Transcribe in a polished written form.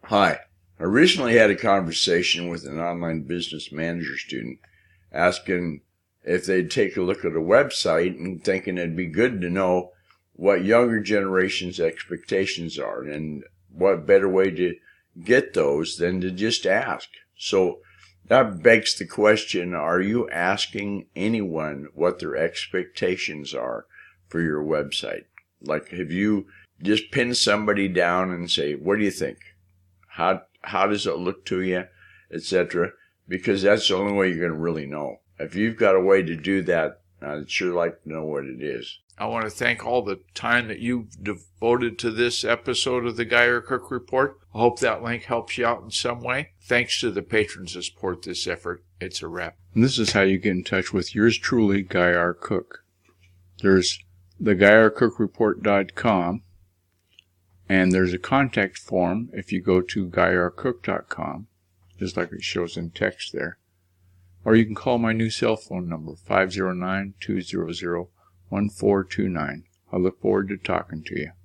Hi. I recently had a conversation with an online business manager student asking if they'd take a look at a website and thinking it'd be good to know what younger generation's expectations are, and what better way to get those than to just ask. So that begs the question, are you asking anyone what their expectations are for your website? Like, have you just pinned somebody down and say, what do you think? How does it look to you, etc.? Because that's the only way you're going to really know. If you've got a way to do that, I'd sure like to know what it is. I want to thank all the time that you've devoted to this episode of the Guy R. Cook Report. I hope that link helps you out in some way. Thanks to the patrons that support this effort. It's a wrap. And this is how you get in touch with yours truly, Guy R. Cook. There's the GuyRCookReport.com. And there's a contact form if you go to GuyRCook.com, just like it shows in text there. Or you can call my new cell phone number, 509-200-1429. I look forward to talking to you.